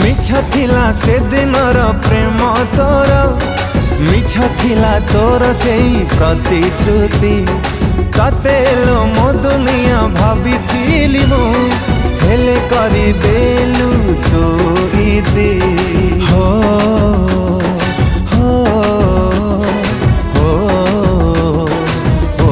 मिछ थिला से दिनर प्रेम तोर मिछ थिला तोर सेई प्रतिश्रुति तते लो मो दुनिया भाभी मु हेले करी देलु तो इदी हो हो हो हो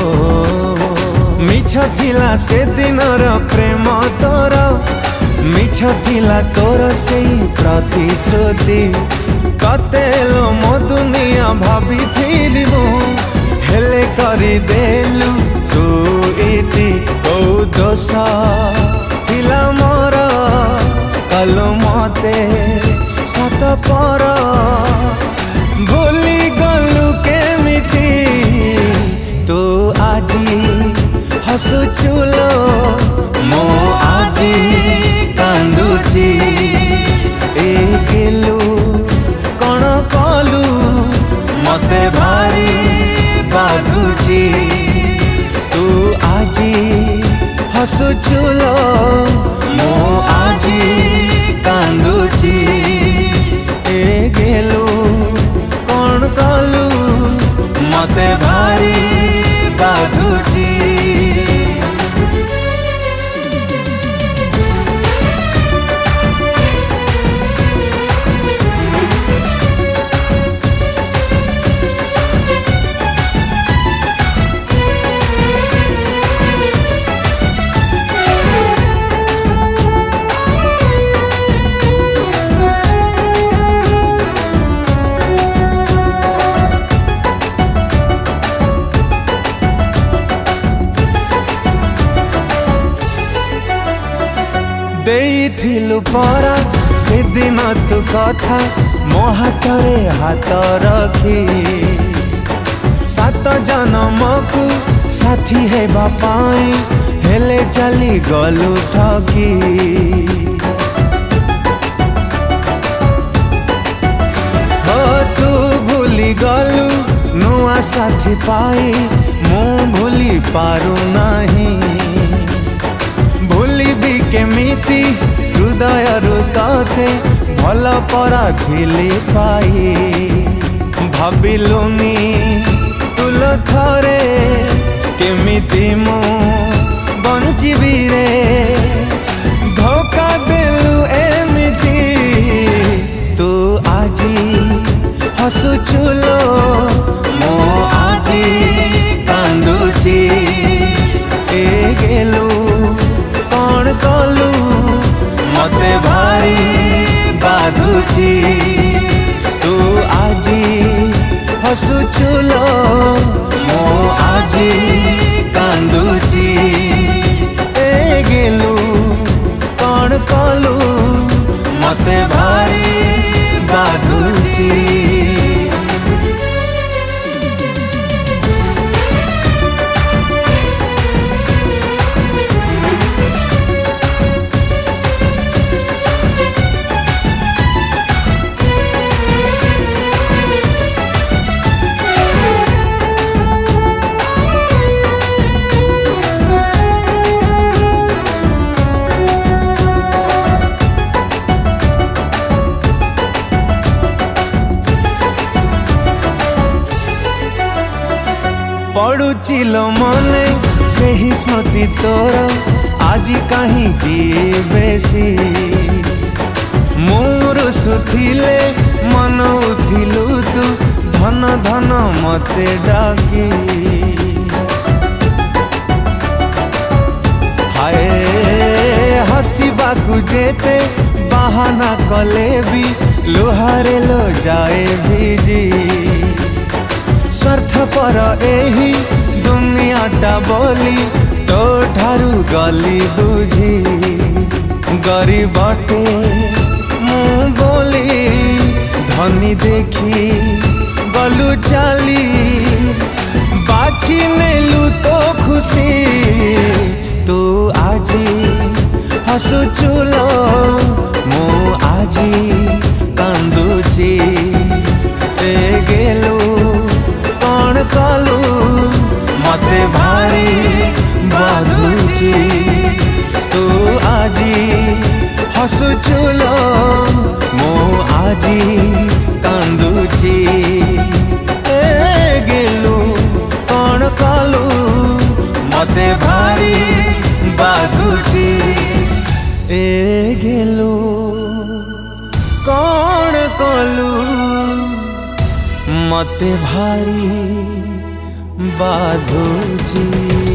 मिछ थिला से दिनर प्रेम तोर मिछ थिला तोर सेई प्रतिश्रुति कते लो मो दुनिया भाभी मु हेले करी देलु तू इति को दोष थिला मोर कलु मते सत पर भूली गलु केमिति तू आजी हसुचुलो मो आजी कांदुची ए गेलु कण कलु मते भारी बाधुची तू आजी हसुचुलो मो आजी कांदुची ए गेलु कण कलु मते भारी बाधुची। देइथिलु परा से दिन तू कथा मो हाथ रे हाथ रखी सात जन्म को साथी है बापाई हेले चली गलु ठगी हो तू भूली गलु नुआ साथी पाई मु भूली पारु नहीं भूलिबी केमिति हृदय रुते भल परा धिली पाई भाविलुनी तुल थरे केमिति मु बंचिबी रे धोखा देलु एमिति तू आजी हसुचुलो मो आजी कांदुची ए गेलु कौन कलु मते भारी बाधुची तू आजी हसुचुलो मो आजी कांदुची ए गेलु कौन कलु मते भारी बाधुची। पड़ुचिल मने से ही स्मृति तोर आज कहीं बेसी मोर सुथिले मन उथिलु तू धन धन मते डाकी हाय हसीबाकू जेते बहाना कले भी लुहारे लो जाए भिजी स्वार्थ पर एही दुनियाटा बोली तो ठारू गली बुझी गरीबटे मु बोली धनी देखी गलु चाली बाछी नेलु तो खुशी तू आजी हसुचुलो मु आजी कांदुची ए गेलु कौन कलु मते भारी बाधुची तू आजी हसुचुलो मो आजी कांदुची गेलु कौन कलु मते भारी बाधुची गेलु कौन कलु मते भारी बाधुची।